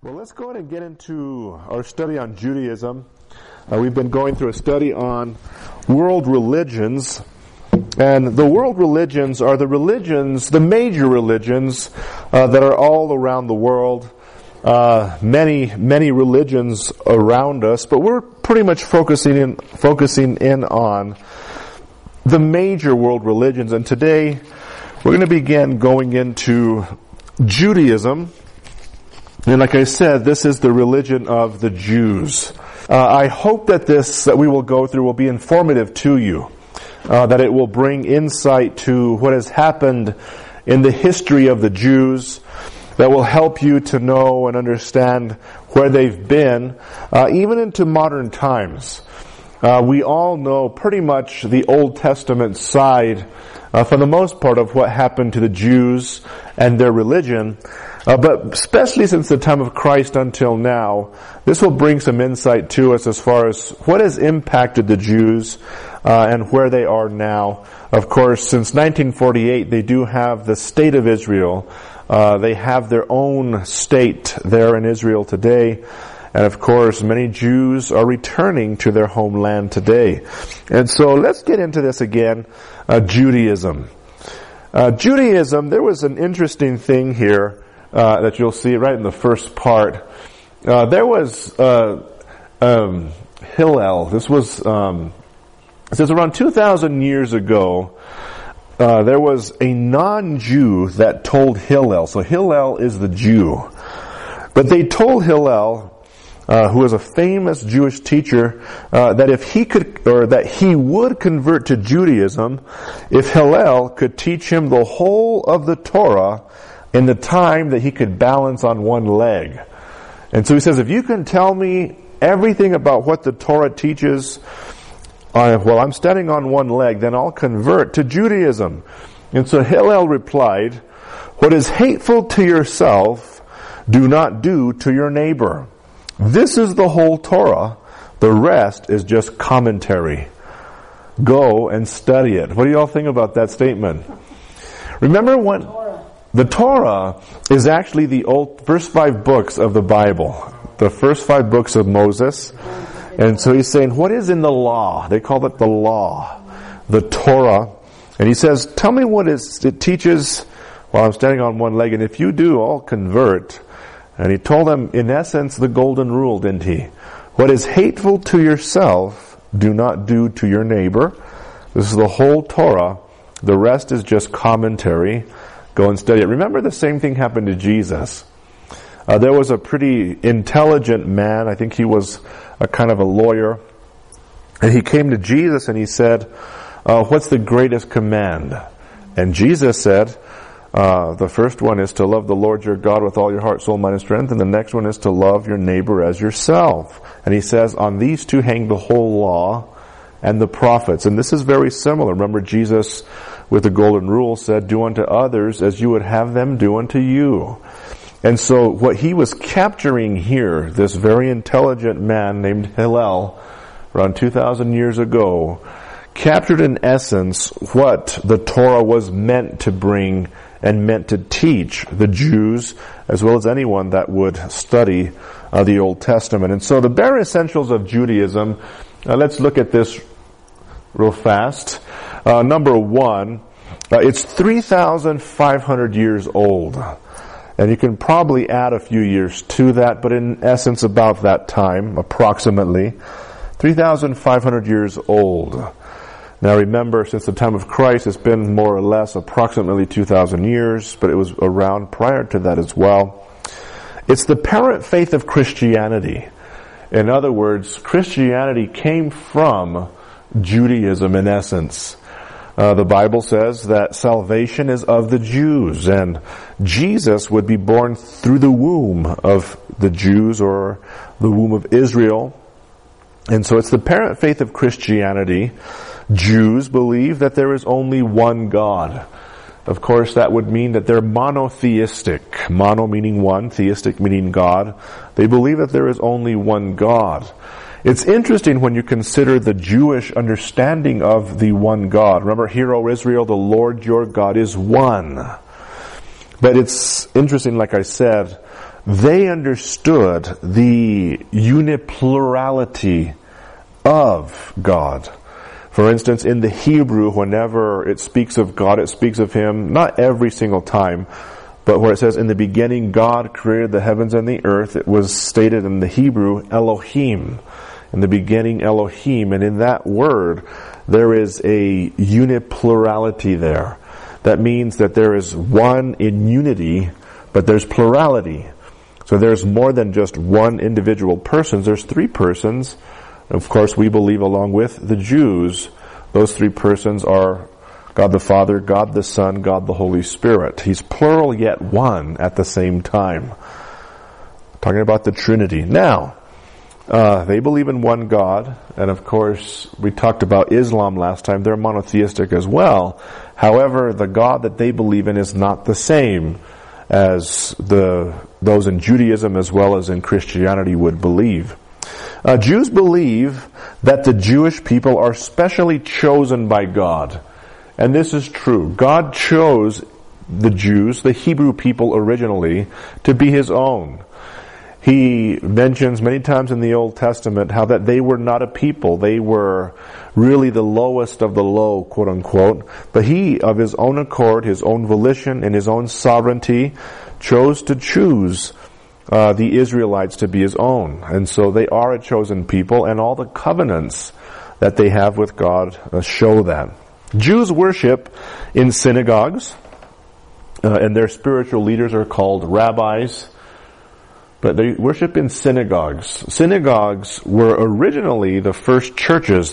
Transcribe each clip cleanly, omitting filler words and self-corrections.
Well, let's go ahead and get into our study on Judaism. We've been going through a study on world religions. And the world religions are the major religions that are all around the world. Many religions around us, but we're pretty much focusing in on the major world religions. And today, we're going to begin going into Judaism. And like I said, this is the religion of the Jews. I hope that we will go through will be informative to you. That it will bring insight to what has happened in the history of the Jews, that will help you to know and understand where they've been, even into modern times. We all know pretty much the Old Testament side, for the most part, of what happened to the Jews and their religion. But especially since the time of Christ until now, this will bring some insight to us as far as what has impacted the Jews and where they are now. Of course, since 1948, they do have the state of Israel. They have their own state there in Israel today. And of course, many Jews are returning to their homeland today. And so let's get into this again, Judaism. Judaism, there was an interesting thing here that you'll see right in the first part. There was Hillel. This was it says around 2,000 years ago, there was a non-Jew that told Hillel. So Hillel is the Jew. But they told Hillel, who was a famous Jewish teacher, that if he could, or that he would convert to Judaism if Hillel could teach him the whole of the Torah in the time that he could balance on one leg. And so he says, if you can tell me everything about what the Torah teaches while I'm standing on one leg, then I'll convert to Judaism. And so Hillel replied, what is hateful to yourself, do not do to your neighbor. This is the whole Torah. The rest is just commentary. Go and study it. What do you all think about that statement? Remember when the Torah is actually the first 5 books of the Bible, the first 5 books of Moses. And so he's saying, what is in the law? They call it the law, the Torah. And he says, tell me what it teaches while I'm standing on one leg, and if you do, I'll convert. And he told them, in essence, the golden rule, didn't he? What is hateful to yourself, do not do to your neighbor. This is the whole Torah. The rest is just commentary. Go and study it. Remember, the same thing happened to Jesus. There was a pretty intelligent man. I think he was a kind of a lawyer. And he came to Jesus and he said, what's the greatest command? And Jesus said, the first one is to love the Lord your God with all your heart, soul, mind, and strength. And the next one is to love your neighbor as yourself. And he says, on these 2 hang the whole law and the prophets. And this is very similar. Remember, Jesus, with the golden rule, said, do unto others as you would have them do unto you. And so what he was capturing here, this very intelligent man named Hillel, around 2,000 years ago, captured in essence what the Torah was meant to bring and meant to teach the Jews, as well as anyone that would study the Old Testament. And so the bare essentials of Judaism, let's look at this real fast. Number 1, it's 3,500 years old. And you can probably add a few years to that, but in essence about that time, approximately. 3,500 years old. Now remember, since the time of Christ, it's been more or less approximately 2,000 years, but it was around prior to that as well. It's the parent faith of Christianity. In other words, Christianity came from Judaism in essence. The Bible says that salvation is of the Jews, and Jesus would be born through the womb of the Jews or the womb of Israel. And so it's the parent faith of Christianity. Jews believe that there is only one God. Of course, that would mean that they're monotheistic. Mono meaning one, theistic meaning God. They believe that there is only one God. It's interesting when you consider the Jewish understanding of the one God. Remember, hear, O Israel, the Lord your God is one. But it's interesting, like I said, they understood the uniplurality of God. For instance, in the Hebrew, whenever it speaks of God, it speaks of Him, not every single time, but where it says, in the beginning God created the heavens and the earth, it was stated in the Hebrew, Elohim. In the beginning, Elohim. And in that word, there is a uniplurality there. That means that there is one in unity, but there's plurality. So there's more than just one individual person. There's three persons. Of course, we believe, along with the Jews, those three persons are God the Father, God the Son, God the Holy Spirit. He's plural yet one at the same time. Talking about the Trinity. Now, they believe in one God, and of course, we talked about Islam last time. They're monotheistic as well. However, the God that they believe in is not the same as those in Judaism as well as in Christianity would believe. Jews believe that the Jewish people are specially chosen by God. And this is true. God chose the Jews, the Hebrew people originally, to be His own. He mentions many times in the Old Testament how that they were not a people. They were really the lowest of the low, quote unquote. But He, of His own accord, His own volition, and His own sovereignty, chose to choose the Israelites to be His own. And so they are a chosen people, and all the covenants that they have with God show that. Jews worship in synagogues, and their spiritual leaders are called rabbis, but they worship in synagogues. Synagogues were originally the first churches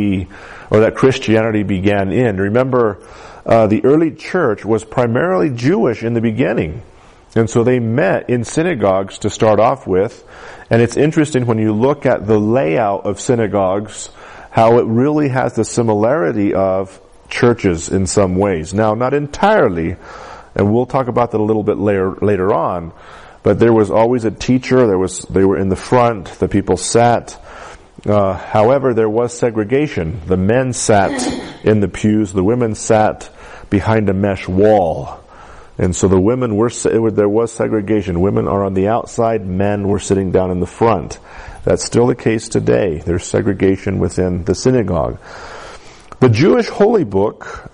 that Christianity began in. Remember, the early church was primarily Jewish in the beginning. And so they met in synagogues to start off with. And it's interesting when you look at the layout of synagogues, how it really has the similarity of churches in some ways. Now, not entirely, and we'll talk about that a little bit later on, but there was always a teacher, they were in the front, the people sat. However, there was segregation. The men sat in the pews, the women sat behind a mesh wall. And so the women there was segregation. Women are on the outside, men were sitting down in the front. That's still the case today. There's segregation within the synagogue. The Jewish holy book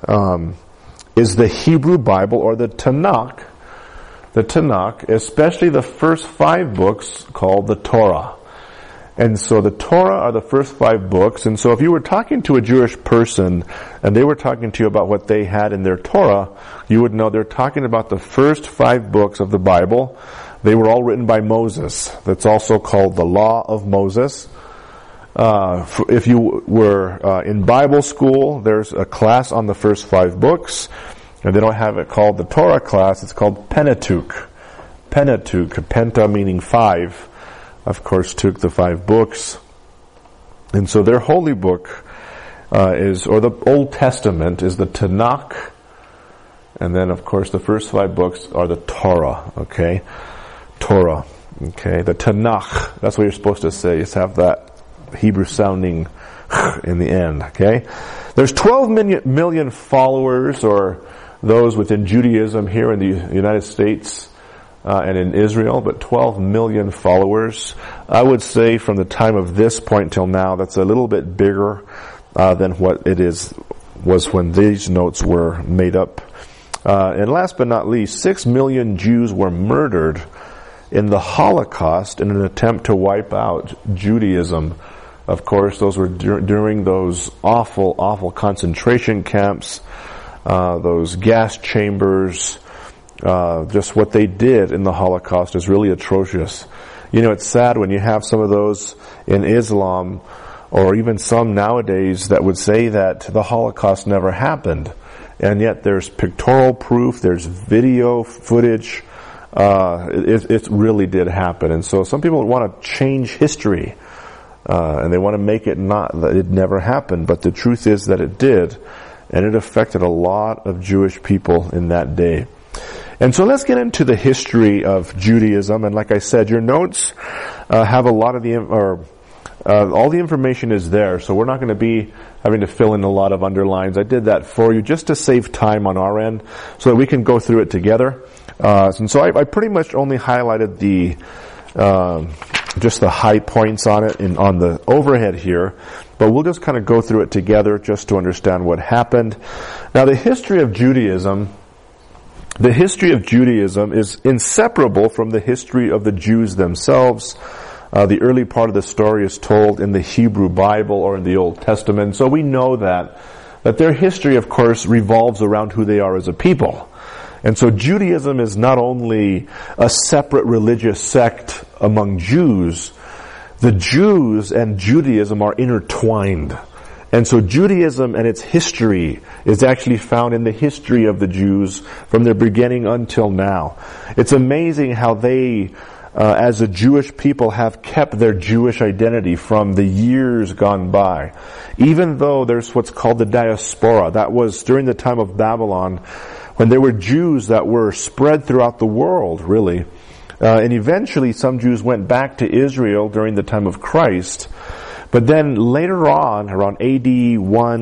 is the Hebrew Bible, or the Tanakh. The Tanakh, especially the first 5 books called the Torah. And so the Torah are the first 5 books. And so if you were talking to a Jewish person and they were talking to you about what they had in their Torah, you would know they're talking about the first 5 books of the Bible. They were all written by Moses. That's also called the Law of Moses. If you were in Bible school, there's a class on the first 5 books. And they don't have it called the Torah class. It's called Pentateuch. Pentateuch, penta meaning 5. Of course, took the 5 books. And so their holy book or the Old Testament is the Tanakh. And then, of course, the first 5 books are the Torah, okay? Torah, okay? The Tanakh, that's what you're supposed to say. Just have that Hebrew sounding in the end, okay? There's 12 million followers, or those within Judaism here in the United States, and in Israel, but 12 million followers. I would say from the time of this point till now, that's a little bit bigger than what it was when these notes were made up. And last but not least, 6 million Jews were murdered in the Holocaust in an attempt to wipe out Judaism. Of course, those were during those awful concentration camps, those gas chambers. Just what they did in the Holocaust is really atrocious. You know, it's sad when you have some of those in Islam, or even some nowadays, that would say that the Holocaust never happened. And yet there's pictorial proof, there's video footage, it really did happen. And so some people want to change history, and they want to make it that it never happened. But the truth is that it did, and it affected a lot of Jewish people in that day. And so let's get into the history of Judaism. And like I said, your notes have a lot of all the information is there. So we're not going to be having to fill in a lot of underlines. I did that for you just to save time on our end so that we can go through it together. And so I pretty much only highlighted just the high points on it on the overhead here, but we'll just kind of go through it together just to understand what happened. Now, the history of Judaism is inseparable from the history of the Jews themselves. The early part of the story is told in the Hebrew Bible or in the Old Testament, so we know that their history, of course, revolves around who they are as a people. And so Judaism is not only a separate religious sect among Jews, the Jews and Judaism are intertwined. And so Judaism and its history is actually found in the history of the Jews from their beginning until now. It's amazing how they, as a Jewish people, have kept their Jewish identity from the years gone by. Even though there's what's called the diaspora, that was during the time of Babylon, when there were Jews that were spread throughout the world, really. And eventually some Jews went back to Israel during the time of Christ. But then later on, around AD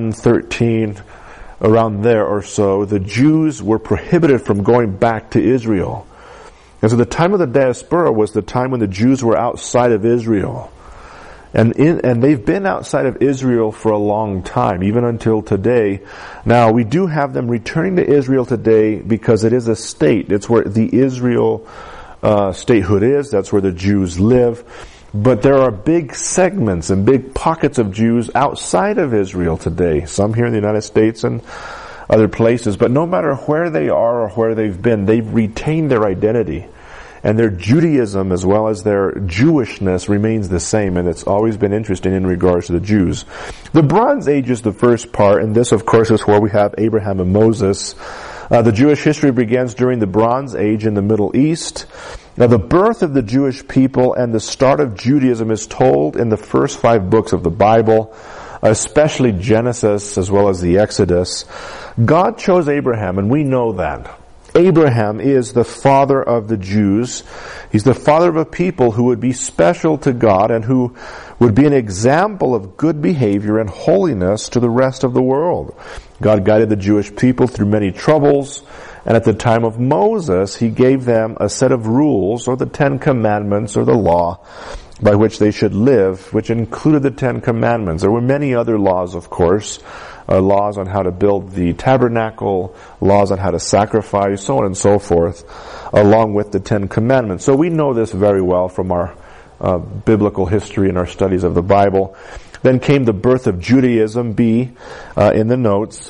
113, around there or so, the Jews were prohibited from going back to Israel. And so the time of the diaspora was the time when the Jews were outside of Israel. And they've been outside of Israel for a long time, even until today. Now, we do have them returning to Israel today because it is a state. It's where the Israel statehood is. That's where the Jews live. But there are big segments and big pockets of Jews outside of Israel today. Some here in the United States and other places. But no matter where they are or where they've been, they've retained their identity. And their Judaism as well as their Jewishness remains the same, and it's always been interesting in regards to the Jews. The Bronze Age is the first part, and this of course is where we have Abraham and Moses. The Jewish history begins during the Bronze Age in the Middle East. Now the birth of the Jewish people and the start of Judaism is told in the first 5 books of the Bible, especially Genesis as well as the Exodus. God chose Abraham, and we know that. Abraham is the father of the Jews. He's the father of a people who would be special to God and who would be an example of good behavior and holiness to the rest of the world. God guided the Jewish people through many troubles, and at the time of Moses, he gave them a set of rules, or the 10 Commandments, or the law, by which they should live, which included the 10 Commandments. There were many other laws, of course, laws on how to build the tabernacle, laws on how to sacrifice, so on and so forth, along with the 10 Commandments. So we know this very well from our biblical history and our studies of the Bible. Then came the birth of Judaism, B, in the notes.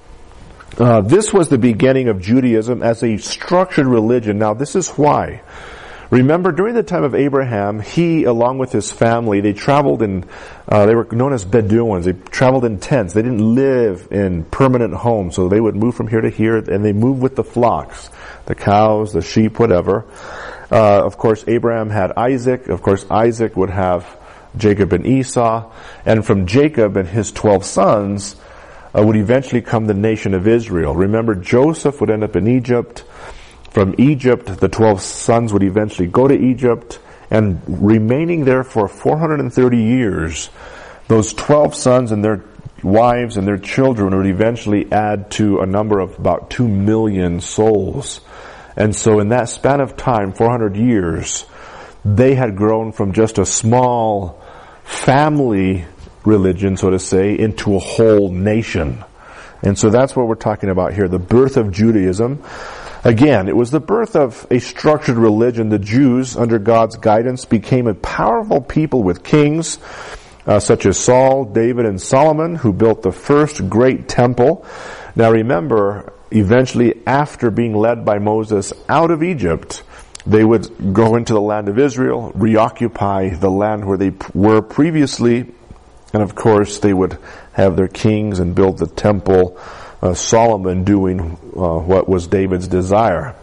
This was the beginning of Judaism as a structured religion. Now this is why. Remember, during the time of Abraham, he, along with his family, they traveled in, they were known as Bedouins. They traveled in tents. They didn't live in permanent homes, so they would move from here to here, and they moved with the flocks, the cows, the sheep, whatever. Of course, Abraham had Isaac. Of course, Isaac would have Jacob and Esau. And from Jacob and his 12 sons would eventually come the nation of Israel. Remember, Joseph would end up in Egypt. From Egypt, the 12 sons would eventually go to Egypt, and remaining there for 430 years, those 12 sons and their wives and their children would eventually add to a number of about 2 million souls. And so in that span of time, 400 years, they had grown from just a small family religion, so to say, into a whole nation. And so that's what we're talking about here, the birth of Judaism. Again, it was the birth of a structured religion. The Jews, under God's guidance, became a powerful people with kings, such as Saul, David, and Solomon, who built the first great temple. Now remember, eventually after being led by Moses out of Egypt, they would go into the land of Israel, reoccupy the land where they were previously, and of course they would have their kings and build the temple, Solomon doing what was David's desire.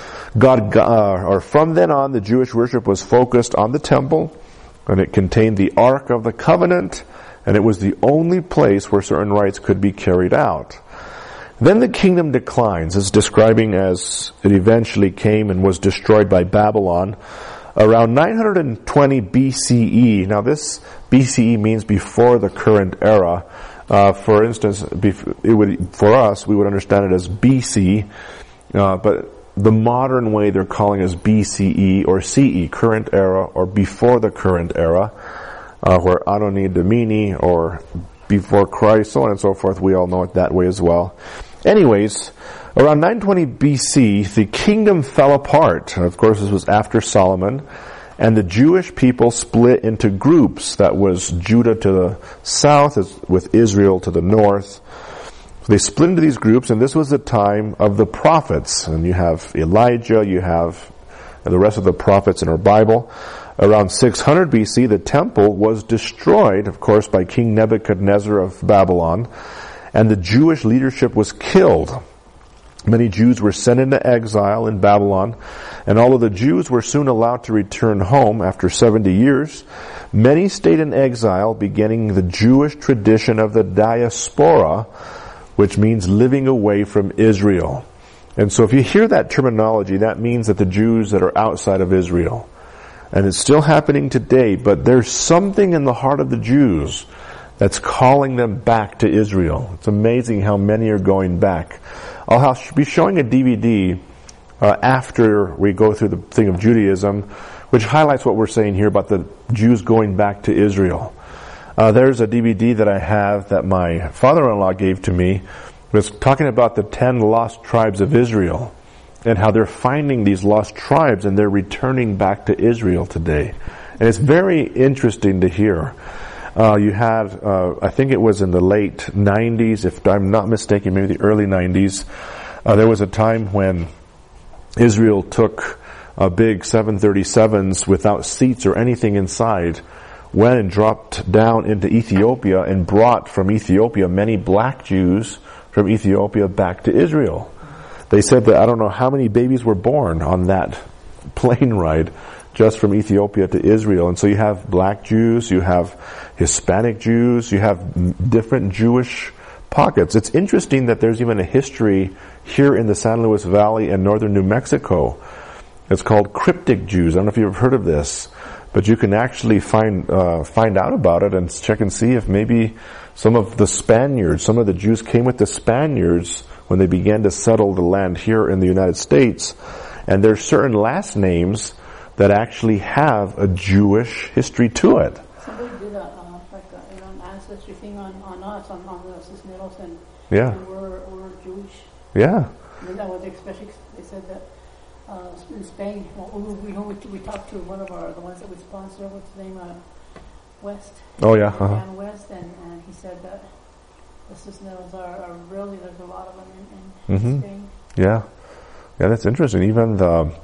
From then on, the Jewish worship was focused on the temple, and it contained the Ark of the Covenant, and it was the only place where certain rites could be carried out. Then the kingdom declines, as describing as it eventually came and was destroyed by Babylon around 920 BCE. Now this BCE means before the current era. For instance, for us, we would understand it as BC, but the modern way they're calling is BCE or CE, current era, or before the current era, where Anno Domini or before Christ, so on and so forth. We all know it that way as well. Anyways, around 920 BC, the kingdom fell apart. And of course, this was after Solomon. And the Jewish people split into groups. That was Judah to the south, with Israel to the north. They split into these groups, and this was the time of the prophets. And you have Elijah, you have the rest of the prophets in our Bible. Around 600 BC, the temple was destroyed, of course, by King Nebuchadnezzar of Babylon, and the Jewish leadership was killed. Many Jews were sent into exile in Babylon, and although the Jews were soon allowed to return home after 70 years, many stayed in exile, beginning the Jewish tradition of the diaspora, which means living away from Israel. And so if you hear that terminology, that means that the Jews that are outside of Israel. And it's still happening today, but there's something in the heart of the Jews that's calling them back to Israel. It's amazing how many are going back. I'll be showing a DVD after we go through the thing of Judaism, which highlights what we're saying here about the Jews going back to Israel. There's a DVD that I have that my father-in-law gave to me. It was talking about the 10 lost tribes of Israel and how they're finding these lost tribes and they're returning back to Israel today. And it's very interesting to hear. You had, I think it was in the late 90s, if I'm not mistaken, maybe the early 90s, there was a time when Israel took big 737s without seats or anything inside, went and dropped down into Ethiopia and brought from Ethiopia many black Jews from Ethiopia back to Israel. They said that I don't know how many babies were born on that plane ride just from Ethiopia to Israel. And so you have black Jews, you have Hispanic Jews, you have different Jewish pockets. It's interesting that there's even a history here in the San Luis Valley and northern New Mexico. It's called cryptic Jews. I don't know if you've heard of this, but you can actually find out about it and check and see if maybe some of the Jews came with the Spaniards when they began to settle the land here in the United States. And there's certain last names that actually have a Jewish history to it. Somebody did an ancestry thing on us, on the Cisneros, and we're Jewish. Yeah. And that was especially, they said that in Spain, we talked to one of the ones that we sponsor, what's his name, West. Oh yeah. Dan West, and he said that the Cisneros are really, there's a lot of them in Spain. Yeah. Yeah, that's interesting. Even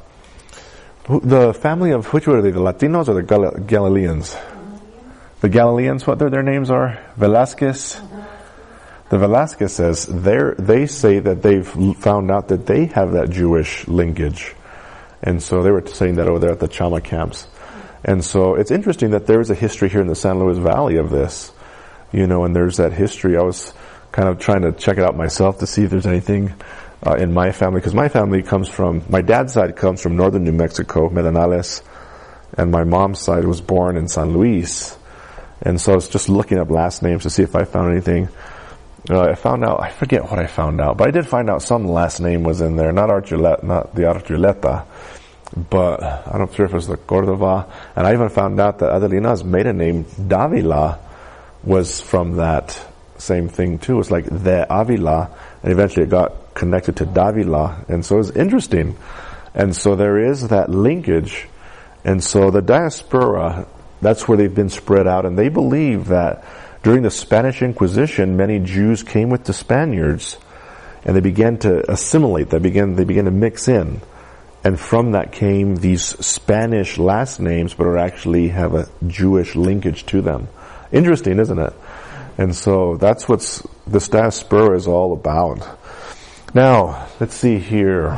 the family of, which were they, the Latinos or the Galileans? The Galileans, what their names are? Velasquez. The Velasquez says, they say that they've found out that they have that Jewish linkage. And so they were saying that over there at the Chama camps. And so it's interesting that there is a history here in the San Luis Valley of this, and there's that history. I was kind of trying to check it out myself to see if there's anything in my family, because my family my dad's side comes from northern New Mexico, Medinales, and my mom's side was born in San Luis. And so I was just looking up last names to see if I found anything. I forget what I found out, but I did find out some last name was in there, not the Archuleta, but I'm not sure if it was the Cordova. And I even found out that Adelina's maiden name, Davila, was from that same thing too. It's like the Avila, and eventually it got connected to Davila, and so it was interesting. And so there is that linkage, and so the diaspora, that's where they've been spread out, and they believe that during the Spanish Inquisition, many Jews came with the Spaniards, and they began to assimilate, they began to mix in, and from that came these Spanish last names, but actually have a Jewish linkage to them. Interesting, isn't it? And so that's what this diaspora is all about. Now, let's see here.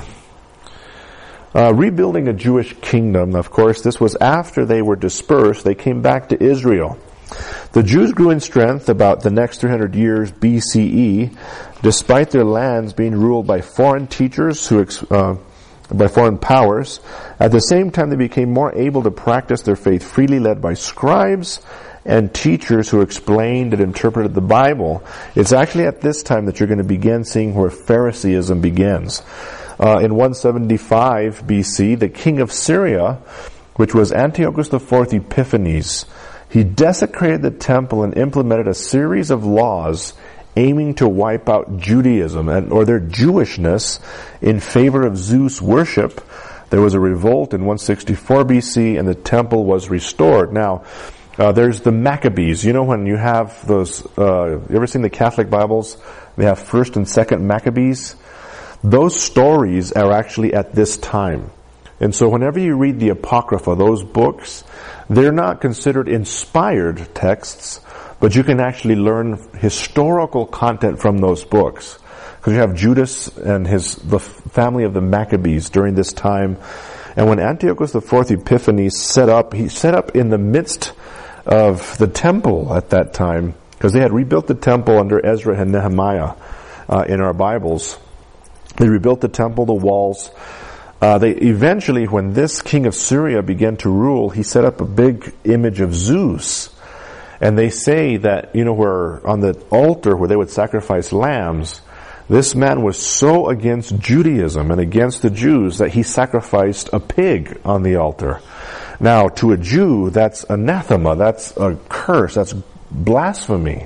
Rebuilding a Jewish kingdom, of course, this was after they were dispersed. They came back to Israel. The Jews grew in strength about the next 300 years BCE, despite their lands being ruled by foreign teachers by foreign powers. At the same time, they became more able to practice their faith freely, led by scribes and teachers who explained and interpreted the Bible. It's actually at this time that you're going to begin seeing where Phariseeism begins. in 175 BC, the king of Syria, which was Antiochus IV Epiphanes, he desecrated the temple and implemented a series of laws aiming to wipe out Judaism or their Jewishness in favor of Zeus worship. There was a revolt in 164 BC and the temple was restored. Now, there's the Maccabees. You know when you have those, you ever seen the Catholic Bibles? They have 1st and 2nd Maccabees. Those stories are actually at this time. And so whenever you read the Apocrypha, those books, they're not considered inspired texts, but you can actually learn historical content from those books. Because you have Judas and the family of the Maccabees during this time. And when Antiochus IV Epiphanes he set up in the midst of the temple at that time, because they had rebuilt the temple under Ezra and Nehemiah in our Bibles. They rebuilt the temple, the walls. They eventually, when this king of Syria began to rule, he set up a big image of Zeus. And they say that, where on the altar where they would sacrifice lambs, this man was so against Judaism and against the Jews that he sacrificed a pig on the altar. Now, to a Jew, that's anathema, that's a curse, that's blasphemy.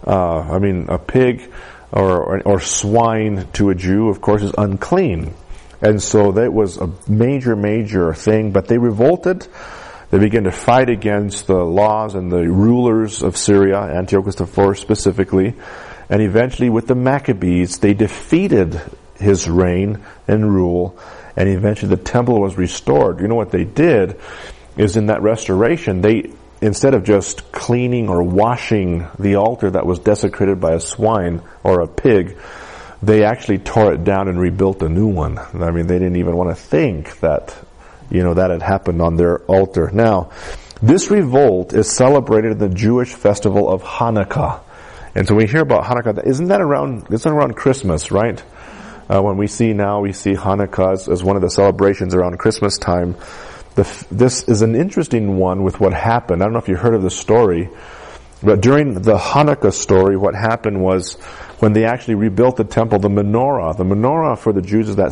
A pig or swine to a Jew, of course, is unclean. And so that was a major thing, but they revolted. They began to fight against the laws and the rulers of Syria, Antiochus IV specifically, and eventually with the Maccabees, they defeated his reign and rule, and eventually the temple was restored. You know what they did is in that restoration, they, instead of just cleaning or washing the altar that was desecrated by a swine or a pig, they actually tore it down and rebuilt a new one. They didn't even want to think that, that had happened on their altar. Now, this revolt is celebrated in the Jewish festival of Hanukkah. And so we hear about Hanukkah. It's around Christmas, right? When we see Hanukkah as one of the celebrations around Christmas time. This is an interesting one with what happened. I don't know if you heard of the story, but during the Hanukkah story, what happened was when they actually rebuilt the temple, the menorah for the Jews is the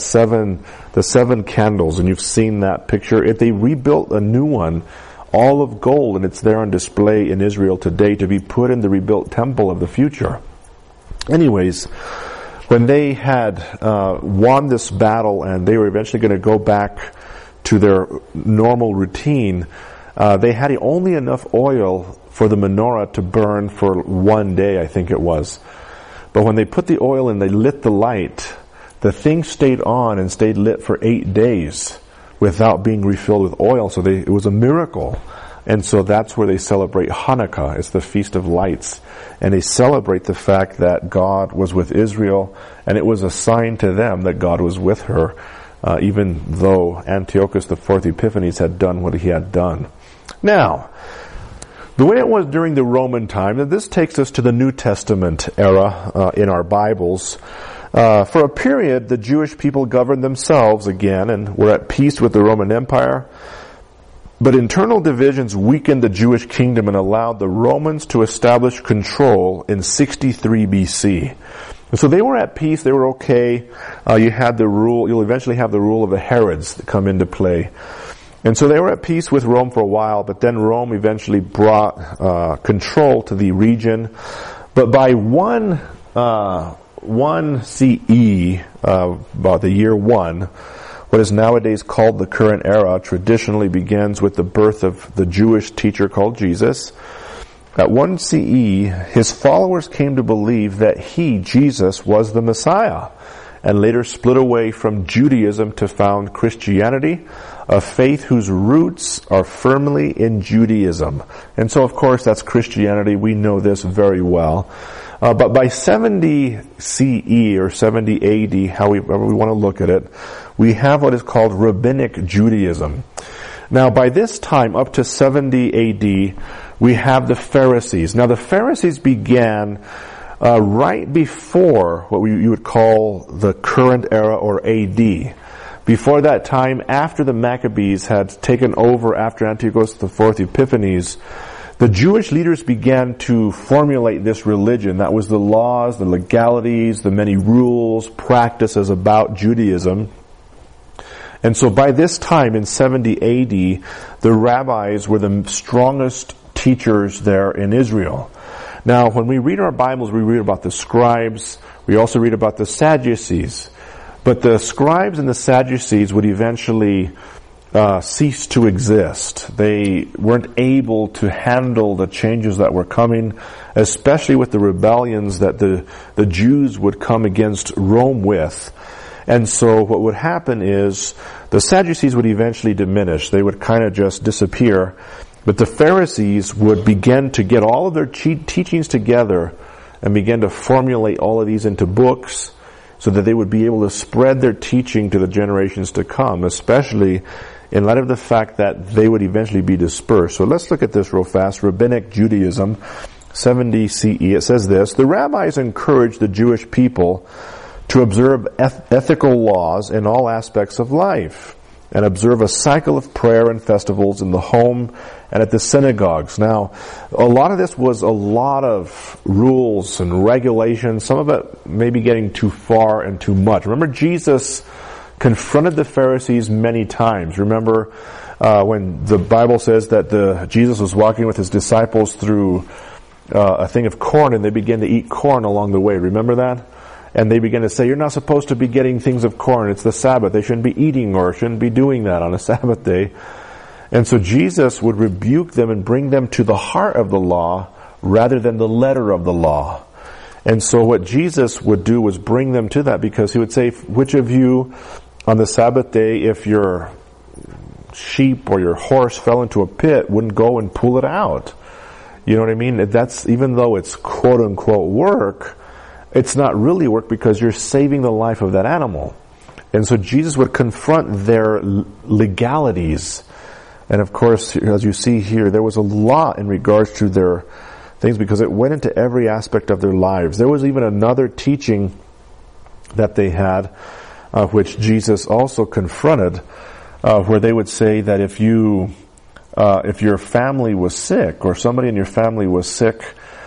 7 candles, and you've seen that picture. They rebuilt a new one, all of gold, and it's there on display in Israel today to be put in the rebuilt temple of the future. Anyways, when they had won this battle and they were eventually going to go back to their normal routine, they had only enough oil for the menorah to burn for one day, I think it was. But when they put the oil in, they lit the light, the thing stayed on and stayed lit for 8 days without being refilled with oil. So it was a miracle. And so that's where they celebrate Hanukkah. It's the Feast of Lights. And they celebrate the fact that God was with Israel, and it was a sign to them that God was with her, even though Antiochus IV Epiphanes had done what he had done. Now, the way it was during the Roman time, and this takes us to the New Testament era in our Bibles. For a period, the Jewish people governed themselves again and were at peace with the Roman Empire. But internal divisions weakened the Jewish kingdom and allowed the Romans to establish control in 63 BC. And so they were at peace, they were okay. You'll eventually have the rule of the Herods that come into play. And so they were at peace with Rome for a while, but then Rome eventually brought control to the region. But by 1 CE, about the year 1, what is nowadays called the current era traditionally begins with the birth of the Jewish teacher called Jesus. At 1 CE, his followers came to believe that he, Jesus, was the Messiah, and later split away from Judaism to found Christianity, a faith whose roots are firmly in Judaism. And so, of course, that's Christianity. We know this very well. But by 70 CE or 70 AD, however we want to look at it, we have what is called Rabbinic Judaism. Now, by this time, up to 70 AD, we have the Pharisees. Now, the Pharisees began right before what you would call the current era or AD. Before that time, after the Maccabees had taken over after Antiochus IV Epiphanes, the Jewish leaders began to formulate this religion. That was the laws, the legalities, the many rules, practices about Judaism. And so by this time in 70 AD, the rabbis were the strongest teachers there in Israel. Now, when we read our Bibles, we read about the scribes. We also read about the Sadducees. But the scribes and the Sadducees would eventually cease to exist. They weren't able to handle the changes that were coming, especially with the rebellions that the Jews would come against Rome with. And so what would happen is the Sadducees would eventually diminish. They would kind of just disappear. But the Pharisees would begin to get all of their teachings together and begin to formulate all of these into books so that they would be able to spread their teaching to the generations to come, especially in light of the fact that they would eventually be dispersed. So let's look at this real fast. Rabbinic Judaism, 70 CE. It says this: the rabbis encouraged the Jewish people to observe ethical laws in all aspects of life and observe a cycle of prayer and festivals in the home and at the synagogues. Now, a lot of this was a lot of rules and regulations, some of it maybe getting too far and too much. Remember, Jesus confronted the Pharisees many times. Remember when the Bible says that Jesus was walking with his disciples through a thing of corn, and they began to eat corn along the way. Remember that? And they began to say, you're not supposed to be getting things of corn. It's the Sabbath. They shouldn't be eating or shouldn't be doing that on a Sabbath day. And so Jesus would rebuke them and bring them to the heart of the law rather than the letter of the law. And so what Jesus would do was bring them to that, because he would say, which of you on the Sabbath day, if your sheep or your horse fell into a pit, wouldn't go and pull it out? You know what I mean? That's, even though it's quote unquote work, it's not really work because you're saving the life of that animal. And so Jesus would confront their legalities. And of course, as you see here, there was a lot in regards to their things because it went into every aspect of their lives. There was even another teaching that they had, which Jesus also confronted, where they would say that if your family was sick, or somebody in your family was sick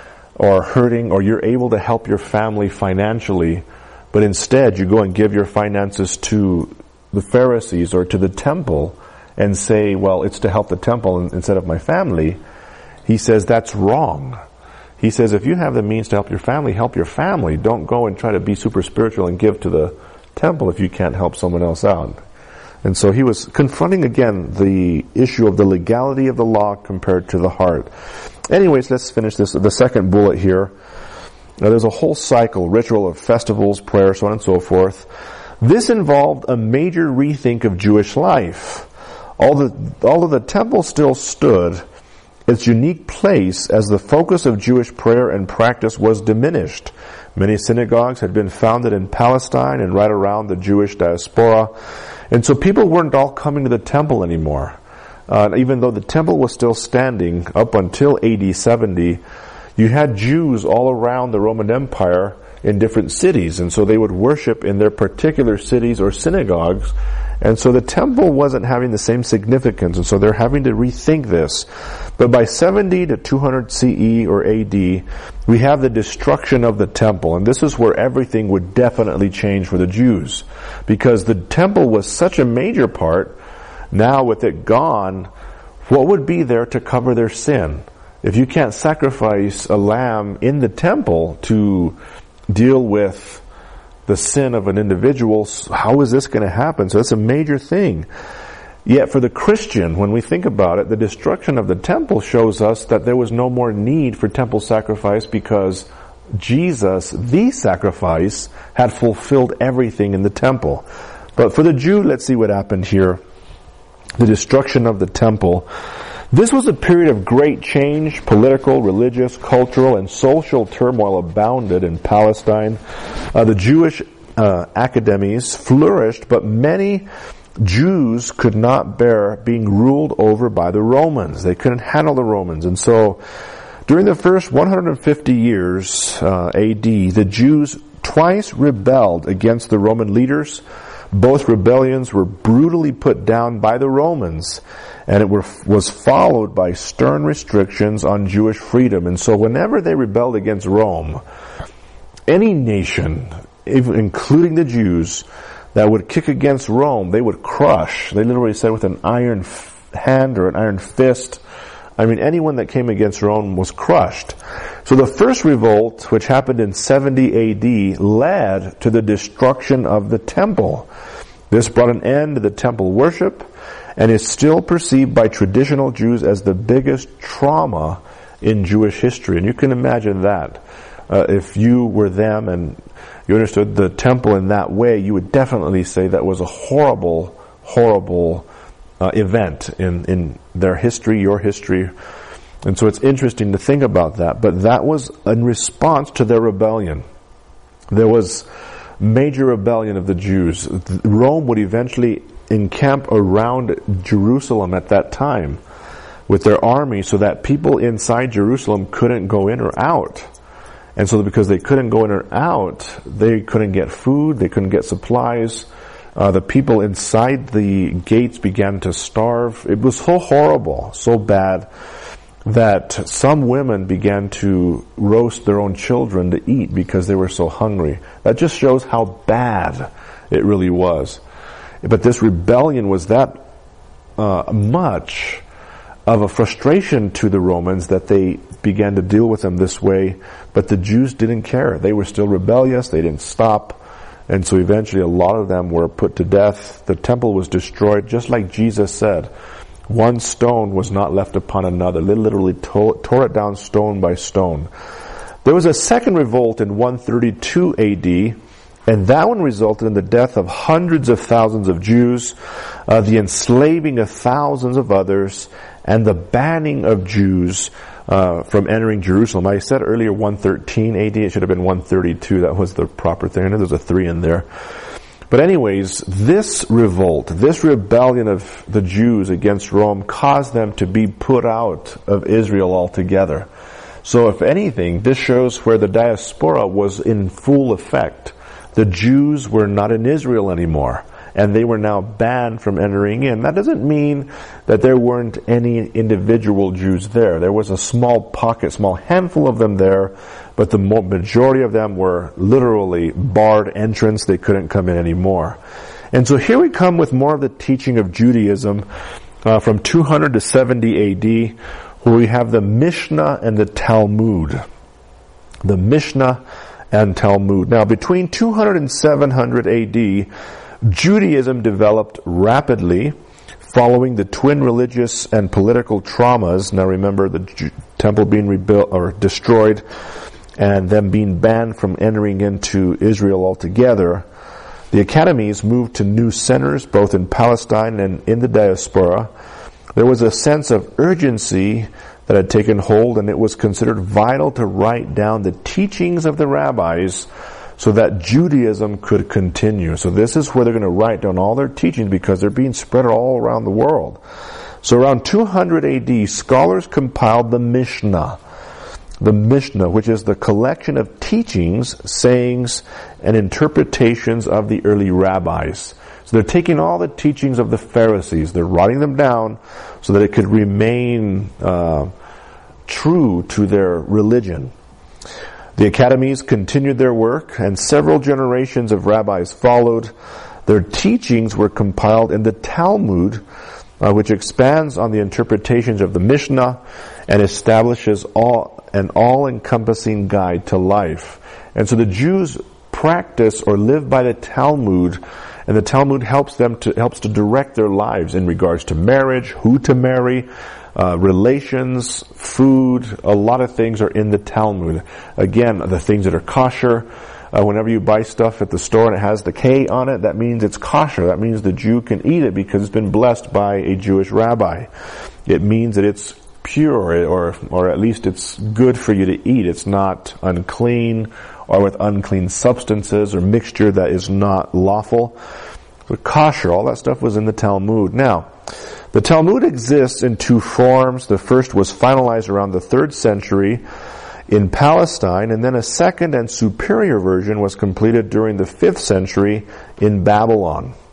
or hurting, or you're able to help your family financially, but instead you go and give your finances to the Pharisees or to the temple and say, well, it's to help the temple instead of my family, he says that's wrong. He says if you have the means to help your family, help your family. Don't go and try to be super spiritual and give to the temple if you can't help someone else out. And so he was confronting again the issue of the legality of the law compared to the heart. Anyways, let's finish this. The second bullet here. Now, there's a whole cycle, ritual of festivals, prayer, so on and so forth. This involved a major rethink of Jewish life. Although the temple still stood, its unique place as the focus of Jewish prayer and practice was diminished. Many synagogues had been founded in Palestine and right around the Jewish diaspora. And so people weren't all coming to the temple anymore. Even though the temple was still standing up until AD 70, you had Jews all around the Roman Empire in different cities, and so they would worship in their particular cities or synagogues, and so the temple wasn't having the same significance, and so they're having to rethink this. But by 70 to 200 CE or AD, we have the destruction of the temple, and this is where everything would definitely change for the Jews, because the temple was such a major part. Now with it gone, what would be there to cover their sin? If you can't sacrifice a lamb in the temple to deal with the sin of an individual, how is this going to happen? So it's a major thing. Yet for the Christian, when we think about it, the destruction of the temple shows us that there was no more need for temple sacrifice because Jesus, the sacrifice, had fulfilled everything in the temple. But for the Jew, let's see what happened here. The destruction of the temple. This was a period of great change. Political, religious, cultural, and social turmoil abounded in Palestine. The Jewish academies flourished, but many Jews could not bear being ruled over by the Romans. They couldn't handle the Romans. And so, during the first 150 years AD, the Jews twice rebelled against the Roman leaders, Both rebellions were brutally put down by the Romans, and it was followed by stern restrictions on Jewish freedom. And so whenever they rebelled against Rome, any nation, even including the Jews, that would kick against Rome, they would crush. They literally said with an iron hand or an iron fist. I mean, anyone that came against Rome was crushed. So the first revolt, which happened in 70 AD, led to the destruction of the temple. This brought an end to the temple worship and is still perceived by traditional Jews as the biggest trauma in Jewish history. And you can imagine that. If you were them and you understood the temple in that way, you would definitely say that was a horrible, horrible event in their history, your history. And so it's interesting to think about that. But that was in response to their rebellion. There was major rebellion of the Jews. Rome would eventually encamp around Jerusalem at that time with their army so that people inside Jerusalem couldn't go in or out. And so because they couldn't go in or out, they couldn't get food, they couldn't get supplies. The people inside the gates began to starve. It was so horrible, so bad, that some women began to roast their own children to eat because they were so hungry. That just shows how bad it really was. But this rebellion was that much of a frustration to the Romans that they began to deal with them this way. But the Jews didn't care. They were still rebellious. They didn't stop. And so eventually a lot of them were put to death. The temple was destroyed, just like Jesus said. One stone was not left upon another. They literally tore it down stone by stone. There was a second revolt in 132 AD, and that one resulted in the death of hundreds of thousands of Jews, the enslaving of thousands of others, and the banning of Jews from entering Jerusalem. I said earlier 113 AD. It should have been 132. That was the proper thing. I know there's a 3 in there. But anyways, this revolt, this rebellion of the Jews against Rome caused them to be put out of Israel altogether. So if anything, this shows where the diaspora was in full effect. The Jews were not in Israel anymore, and they were now banned from entering in. That doesn't mean that there weren't any individual Jews there. There was a small pocket, small handful of them there, but the majority of them were literally barred entrance. They couldn't come in anymore. And so here we come with more of the teaching of Judaism from 200 to 70 AD, where we have the Mishnah and the Talmud. The Mishnah and Talmud. Now, between 200 and 700 AD, Judaism developed rapidly following the twin religious and political traumas. Now remember, the temple being rebuilt or destroyed and them being banned from entering into Israel altogether. The academies moved to new centers both in Palestine and in the diaspora. There was a sense of urgency that had taken hold, and it was considered vital to write down the teachings of the rabbis so that Judaism could continue. So this is where they're going to write down all their teachings because they're being spread all around the world. So around 200 AD, scholars compiled the Mishnah. The Mishnah, which is the collection of teachings, sayings, and interpretations of the early rabbis. So they're taking all the teachings of the Pharisees, they're writing them down so that it could remain true to their religion. The academies continued their work, and several generations of rabbis followed. Their teachings were compiled in the Talmud, which expands on the interpretations of the Mishnah and establishes an all-encompassing guide to life. And so the Jews practice or live by the Talmud, and the Talmud helps to direct their lives in regards to marriage, who to marry, relations, food. A lot of things are in the Talmud. Again, the things that are kosher. Whenever you buy stuff at the store and it has the K on it, that means it's kosher. That means the Jew can eat it because it's been blessed by a Jewish rabbi. It means that it's pure, or at least it's good for you to eat. It's not unclean or with unclean substances or mixture that is not lawful. So kosher, all that stuff was in the Talmud. Now, the Talmud exists in two forms. The first was finalized around the 3rd century in Palestine, and then a second and superior version was completed during the 5th century in Babylon.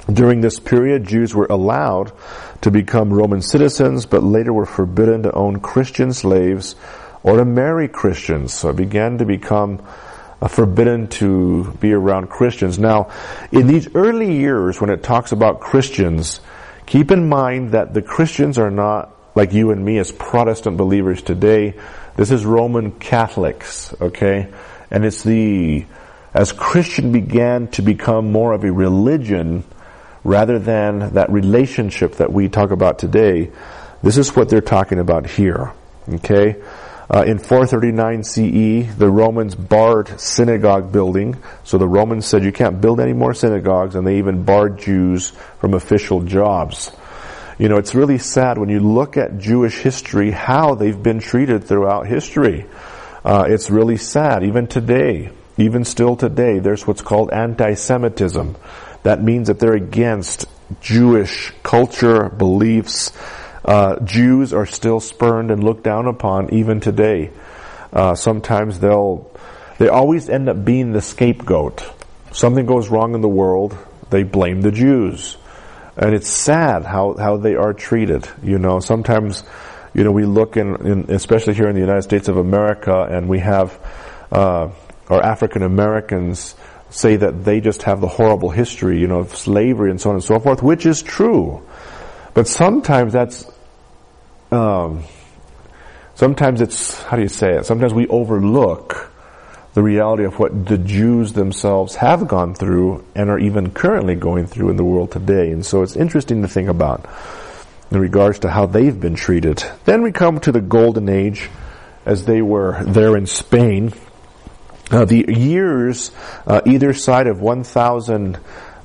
During this period, Jews were allowed to become Roman citizens, but later were forbidden to own Christian slaves or to marry Christians. So it began to become forbidden to be around Christians. Now, in these early years, when it talks about Christians, keep in mind that the Christians are not like you and me as Protestant believers today. This is Roman Catholics, okay? And as Christian began to become more of a religion rather than that relationship that we talk about today, this is what they're talking about here, okay? In 439 CE, the Romans barred synagogue building. So the Romans said you can't build any more synagogues, and they even barred Jews from official jobs. You know, it's really sad when you look at Jewish history, how they've been treated throughout history. It's really sad. Even today, even still today, there's what's called anti-Semitism. That means that they're against Jewish culture, beliefs. Jews are still spurned and looked down upon even today. Sometimes they always end up being the scapegoat. Something goes wrong in the world, they blame the Jews. And it's sad how they are treated. You know, sometimes, you know, we look in especially here in the United States of America, and we have, our African Americans say that they just have the horrible history, you know, of slavery and so on and so forth, which is true. But sometimes sometimes it's, how do you say it? Sometimes we overlook the reality of what the Jews themselves have gone through and are even currently going through in the world today. And so it's interesting to think about in regards to how they've been treated. Then we come to the Golden Age as they were there in Spain. The years, either side of 1000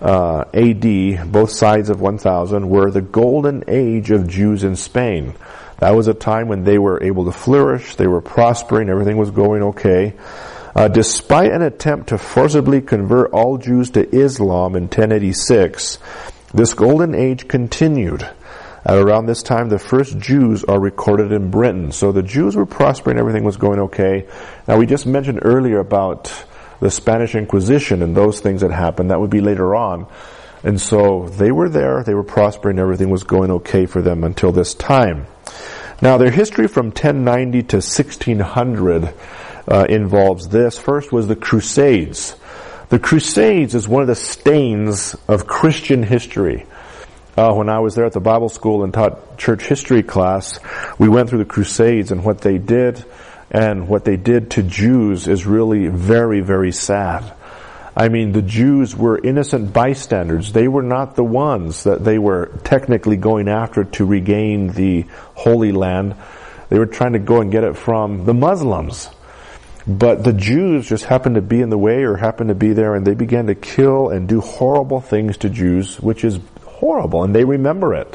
AD, both sides of 1000, were the Golden Age of Jews in Spain. That was a time when they were able to flourish, they were prospering, everything was going okay. Despite an attempt to forcibly convert all Jews to Islam in 1086, this Golden Age continued. At around this time, the first Jews are recorded in Britain. So the Jews were prospering, everything was going okay. Now we just mentioned earlier about the Spanish Inquisition and those things that happened. That would be later on. And so they were there, they were prospering, everything was going okay for them until this time. Now their history from 1090 to 1600 involves this. First was the Crusades. The Crusades is one of the stains of Christian history. When I was there at the Bible school and taught church history class, we went through the Crusades, and what they did to Jews is really very, very sad. I mean, the Jews were innocent bystanders. They were not the ones that they were technically going after to regain the Holy Land. They were trying to go and get it from the Muslims. But the Jews just happened to be in the way or happened to be there, and they began to kill and do horrible things to Jews, which is horrible, and they remember it.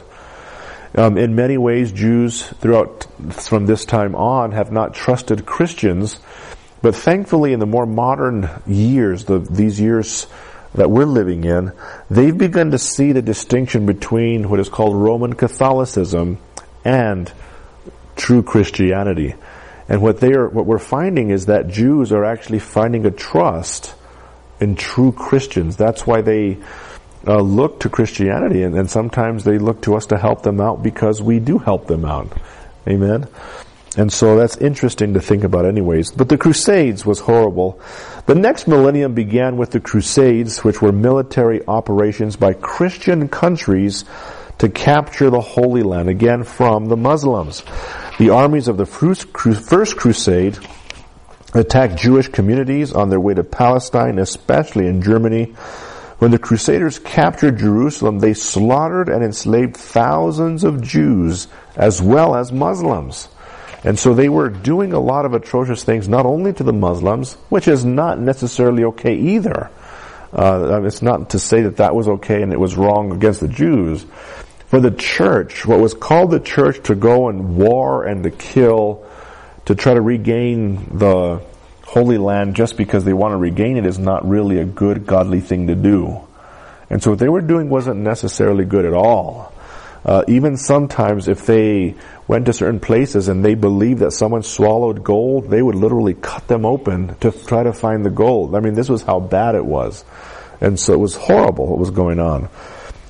In many ways, Jews from this time on have not trusted Christians, but thankfully in the more modern years, these years that we're living in, they've begun to see the distinction between what is called Roman Catholicism and true Christianity. And what we're finding is that Jews are actually finding a trust in true Christians. That's why they look to Christianity, and sometimes they look to us to help them out because we do help them out. Amen? And so that's interesting to think about anyways. But the Crusades was horrible. The next millennium began with the Crusades, which were military operations by Christian countries to capture the Holy Land, again from the Muslims. The armies of the First Crusade attacked Jewish communities on their way to Palestine, especially in Germany. When the Crusaders captured Jerusalem, they slaughtered and enslaved thousands of Jews as well as Muslims. And so they were doing a lot of atrocious things, not only to the Muslims, which is not necessarily okay either. It's not to say that was okay and it was wrong against the Jews. For the church, what was called the church to go and war and to kill, to try to regain the Holy Land just because they want to regain it is not really a good, godly thing to do. And so what they were doing wasn't necessarily good at all. Even sometimes if they went to certain places and they believed that someone swallowed gold, they would literally cut them open to try to find the gold. I mean, this was how bad it was. And so it was horrible what was going on.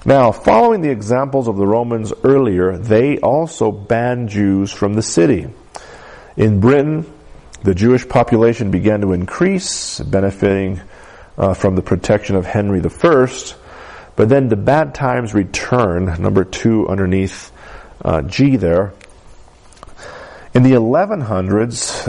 Now, following the examples of the Romans earlier, they also banned Jews from the city. In Britain, the Jewish population began to increase, benefiting from the protection of Henry I. But then the bad times return, number 2 underneath G there. In the 1100s,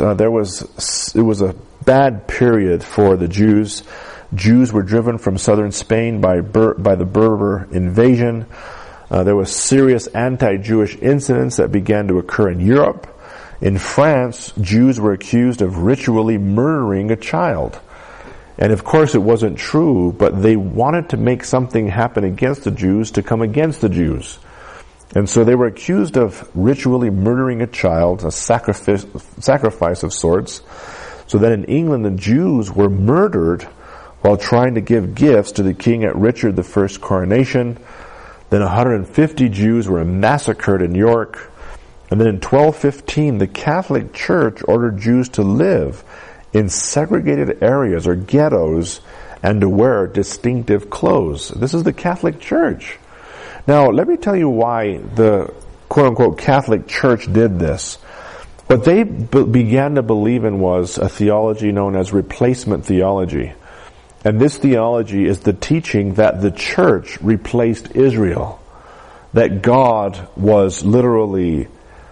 it was a bad period for the Jews. Jews were driven from southern Spain by the Berber invasion. There was serious anti-Jewish incidents that began to occur in Europe. In France, Jews were accused of ritually murdering a child. And of course it wasn't true, but they wanted to make something happen against the Jews to come against the Jews. And so they were accused of ritually murdering a child, a sacrifice of sorts. So then in England, the Jews were murdered while trying to give gifts to the king at Richard I's coronation. Then 150 Jews were massacred in York. And then in 1215, the Catholic Church ordered Jews to live in segregated areas or ghettos and to wear distinctive clothes. This is the Catholic Church. Now, let me tell you why the quote-unquote Catholic Church did this. What they began to believe in was a theology known as replacement theology. And this theology is the teaching that the church replaced Israel. That God was literally,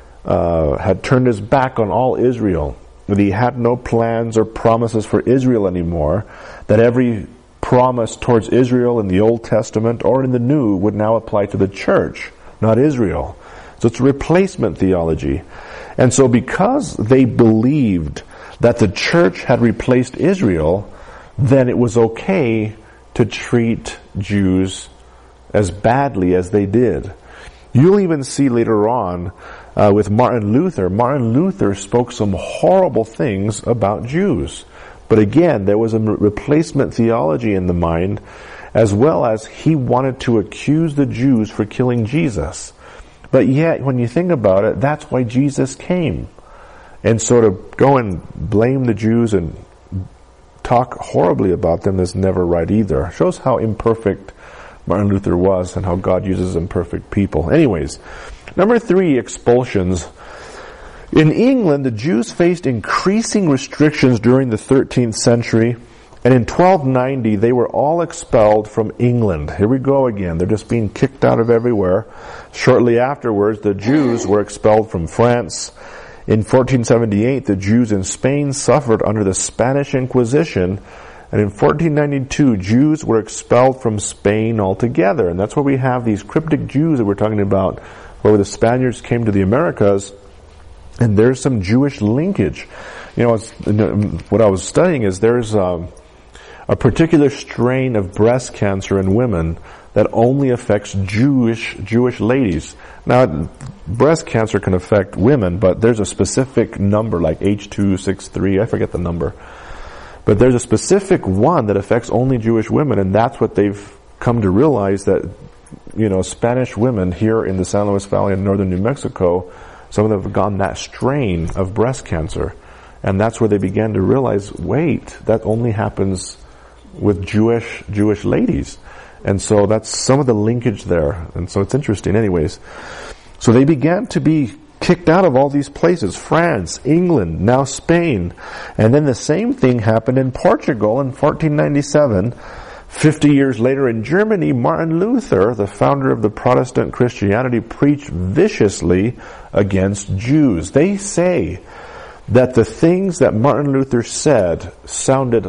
had turned his back on all Israel. That he had no plans or promises for Israel anymore. That every promise towards Israel in the Old Testament or in the New would now apply to the church, not Israel. So it's replacement theology. And so because they believed that the church had replaced Israel, then it was okay to treat Jews as badly as they did. You'll even see later on with Martin Luther. Martin Luther spoke some horrible things about Jews. But again, there was a replacement theology in the mind, as well as he wanted to accuse the Jews for killing Jesus. But yet, when you think about it, that's why Jesus came. And so to go and blame the Jews and talk horribly about them is never right either. It shows how imperfect Martin Luther was and how God uses imperfect people. Anyways, number 3, expulsions. In England, the Jews faced increasing restrictions during the 13th century, and in 1290 they were all expelled from England. Here we go again. They're just being kicked out of everywhere. Shortly afterwards, the Jews were expelled from France. In 1478, the Jews in Spain suffered under the Spanish Inquisition, and in 1492, Jews were expelled from Spain altogether. And that's where we have these cryptic Jews that we're talking about, where the Spaniards came to the Americas. And there's some Jewish linkage. What I was studying is there's a particular strain of breast cancer in women that only affects Jewish ladies. Now, breast cancer can affect women, but there's a specific number like H263, I forget the number. But there's a specific one that affects only Jewish women, and that's what they've come to realize, that, Spanish women here in the San Luis Valley in northern New Mexico, some of them have gotten that strain of breast cancer. And that's where they began to realize, wait, that only happens with Jewish ladies. And so that's some of the linkage there. And so it's interesting. Anyways, so they began to be kicked out of all these places. France, England, now Spain. And then the same thing happened in Portugal in 1497. 50 years later in Germany, Martin Luther, the founder of the Protestant Christianity, preached viciously against Jews. They say that the things that Martin Luther said sounded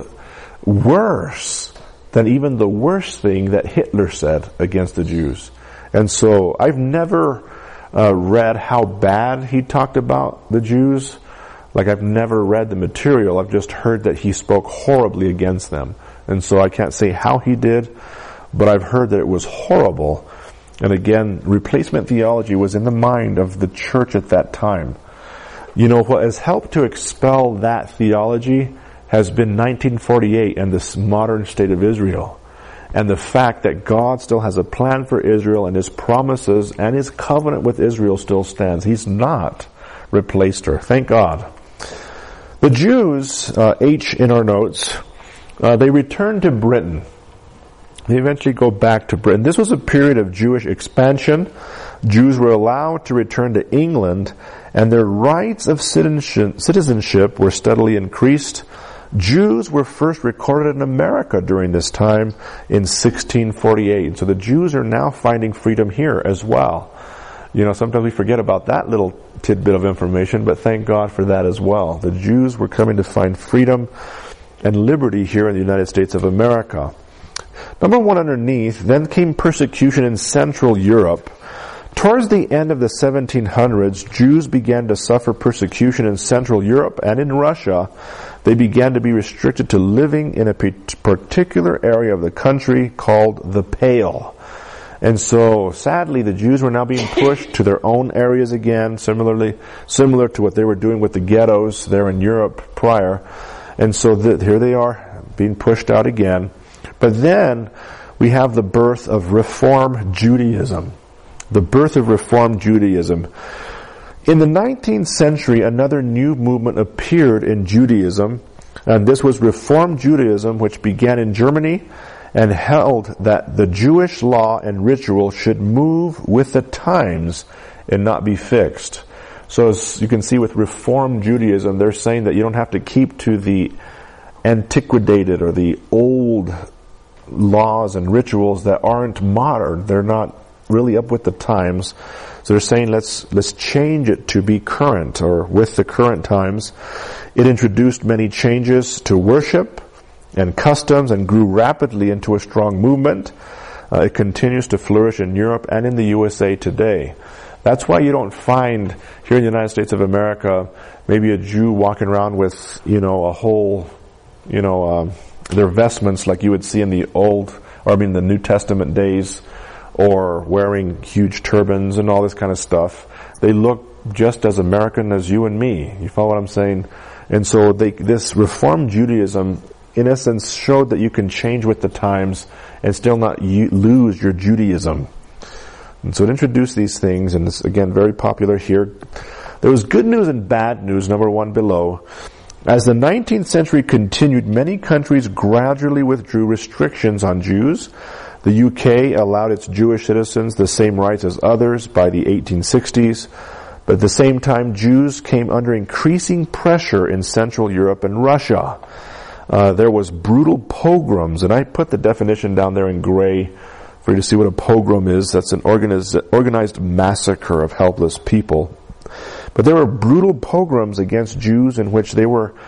worse than even the worst thing that Hitler said against the Jews. And so I've never read how bad he talked about the Jews. Like, I've never read the material. I've just heard that he spoke horribly against them. And so I can't say how he did, but I've heard that it was horrible. And again, replacement theology was in the mind of the church at that time. What has helped to expel that theology has been 1948 and this modern state of Israel. And the fact that God still has a plan for Israel, and his promises and his covenant with Israel still stands. He's not replaced her. Thank God. The Jews, H in our notes, they returned to Britain. They eventually go back to Britain. This was a period of Jewish expansion. Jews were allowed to return to England, and their rights of citizenship were steadily increased. Jews were first recorded in America during this time in 1648. So the Jews are now finding freedom here as well. You know, sometimes we forget about that little tidbit of information, but thank God for that as well. The Jews were coming to find freedom and liberty here in the United States of America. Number one underneath, then came persecution in Central Europe. Towards the end of the 1700s, Jews began to suffer persecution in Central Europe and in Russia. They began to be restricted to living in a particular area of the country called the Pale. And so, sadly, the Jews were now being pushed to their own areas again, similar to what they were doing with the ghettos there in Europe prior. And so here they are, being pushed out again. But then we have the birth of Reform Judaism. The birth of Reform Judaism. In the 19th century, another new movement appeared in Judaism, and this was Reform Judaism, which began in Germany and held that the Jewish law and ritual should move with the times and not be fixed. So as you can see with Reform Judaism, they're saying that you don't have to keep to the antiquated or the old laws and rituals that aren't modern. They're not really up with the times. So they're saying let's change it to be current or with the current times. It introduced many changes to worship and customs and grew rapidly into a strong movement. It continues to flourish in Europe and in the USA today. That's why you don't find here in the United States of America maybe a Jew walking around with, a whole, their vestments like you would see in the the New Testament days, or wearing huge turbans and all this kind of stuff. They look just as American as you and me. You follow what I'm saying? And so this Reform Judaism, in essence, showed that you can change with the times and still not lose your Judaism. And so it introduced these things, and it's, again, very popular here. There was good news and bad news, number one below. As the 19th century continued, many countries gradually withdrew restrictions on Jews. The UK allowed its Jewish citizens the same rights as others by the 1860s. But at the same time, Jews came under increasing pressure in Central Europe and Russia. There was brutal pogroms, and I put the definition down there in gray for you to see what a pogrom is. That's an organized massacre of helpless people. But there were brutal pogroms against Jews in which they were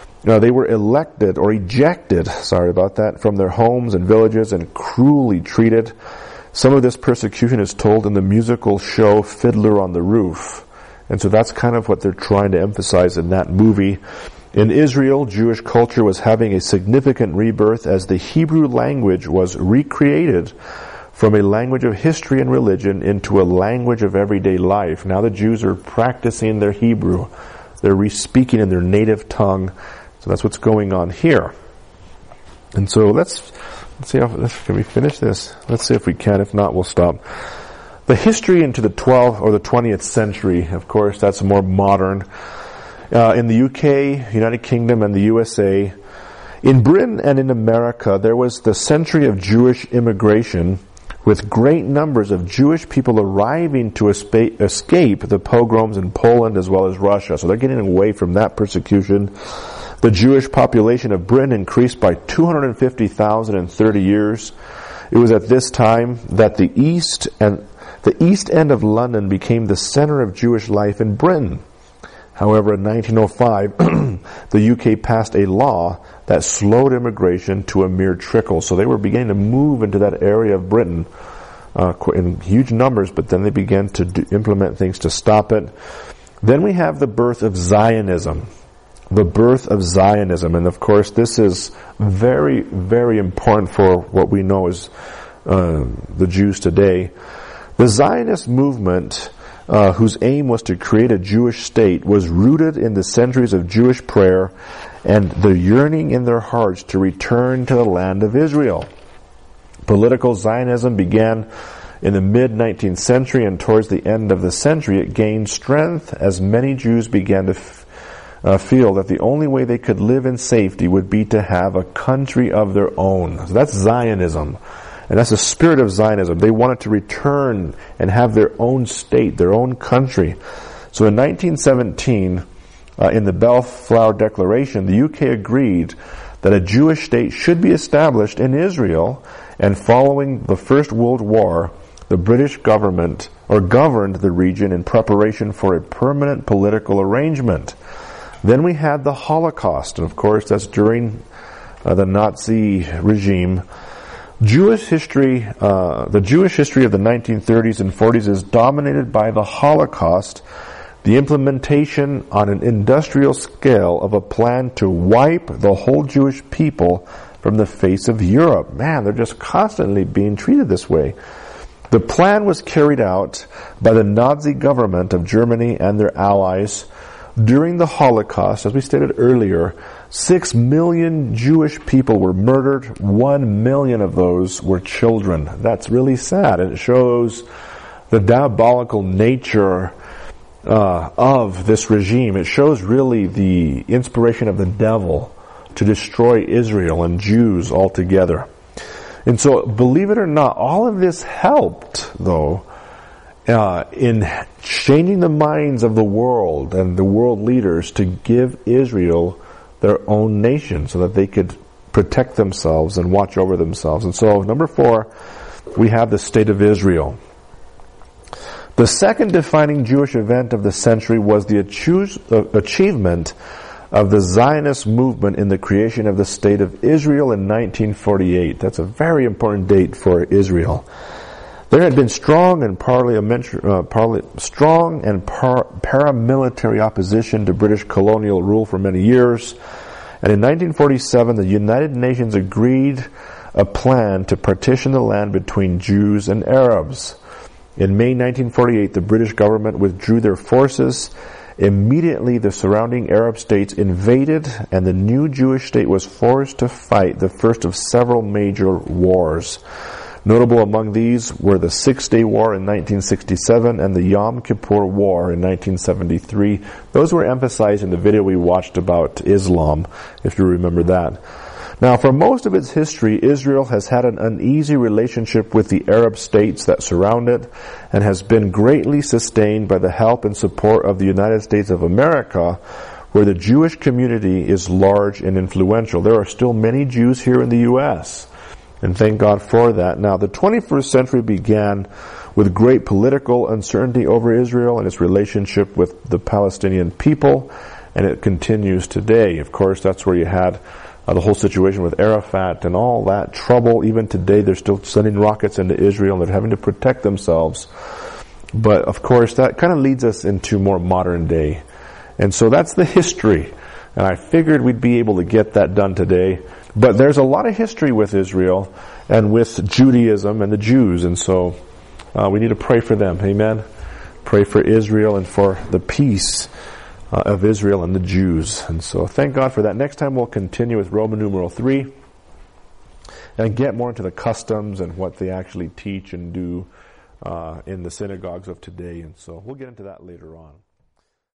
elected or ejected, from their homes and villages and cruelly treated. Some of this persecution is told in the musical show Fiddler on the Roof. And so that's kind of what they're trying to emphasize in that movie. In Israel, Jewish culture was having a significant rebirth as the Hebrew language was recreated from a language of history and religion into a language of everyday life. Now the Jews are practicing their Hebrew. They're re-speaking in their native tongue. So that's what's going on here. And so let's see can we finish this? Let's see if we can. If not, we'll stop. The history into the 12th or the 20th century, of course, that's more modern. In the UK, United Kingdom, and the USA. In Britain and in America, there was the century of Jewish immigration, with great numbers of Jewish people arriving to escape the pogroms in Poland as well as Russia. So they're getting away from that persecution. The Jewish population of Britain increased by 250,000 in 30 years. It was at this time that the East End of London became the center of Jewish life in Britain. However, in 1905, the UK passed a law that slowed immigration to a mere trickle. So they were beginning to move into that area of Britain in huge numbers, but then they began to implement things to stop it. Then we have the birth of Zionism. The birth of Zionism. And of course, this is very, very important for what we know as the Jews today. The Zionist movement, whose aim was to create a Jewish state, was rooted in the centuries of Jewish prayer and the yearning in their hearts to return to the land of Israel. Political Zionism began in the mid-19th century, and towards the end of the century it gained strength as many Jews began to feel that the only way they could live in safety would be to have a country of their own. So that's Zionism. And that's the spirit of Zionism. They wanted to return and have their own state, their own country. So in 1917, in the Balfour Declaration, the UK agreed that a Jewish state should be established in Israel, and following the First World War, the British government governed the region in preparation for a permanent political arrangement. Then we had the Holocaust, and of course that's during the Nazi regime. The Jewish history of the 1930s and 40s is dominated by the Holocaust, the implementation on an industrial scale of a plan to wipe the whole Jewish people from the face of Europe. Man, they're just constantly being treated this way. The plan was carried out by the Nazi government of Germany and their allies. During the Holocaust, as we stated earlier, 6 million Jewish people were murdered. 1 million of those were children. That's really sad, and it shows the diabolical nature of this regime. It shows really the inspiration of the devil to destroy Israel and Jews altogether. And so, believe it or not, all of this helped, though, in changing the minds of the world and the world leaders to give Israel their own nation so that they could protect themselves and watch over themselves. And so, number 4, we have the State of Israel. The second defining Jewish event of the century was the achievement of the Zionist movement in the creation of the State of Israel in 1948. That's a very important date for Israel. There had been strong and paramilitary opposition to British colonial rule for many years, and in 1947 the United Nations agreed a plan to partition the land between Jews and Arabs. In May 1948, the British government withdrew their forces. Immediately, the surrounding Arab states invaded, and the new Jewish state was forced to fight the first of several major wars. Notable among these were the Six-Day War in 1967 and the Yom Kippur War in 1973. Those were emphasized in the video we watched about Islam, if you remember that. Now, for most of its history, Israel has had an uneasy relationship with the Arab states that surround it, and has been greatly sustained by the help and support of the United States of America, where the Jewish community is large and influential. There are still many Jews here in the U.S., and thank God for that. Now, the 21st century began with great political uncertainty over Israel and its relationship with the Palestinian people, and it continues today. Of course, that's where you had the whole situation with Arafat and all that trouble. Even today, they're still sending rockets into Israel, and they're having to protect themselves. But, of course, that kind of leads us into more modern day. And so that's the history. And I figured we'd be able to get that done today. But there's a lot of history with Israel and with Judaism and the Jews. And so we need to pray for them. Amen? Pray for Israel and for the peace of Israel and the Jews. And so thank God for that. Next time we'll continue with Roman numeral 3 and get more into the customs and what they actually teach and do in the synagogues of today. And so we'll get into that later on.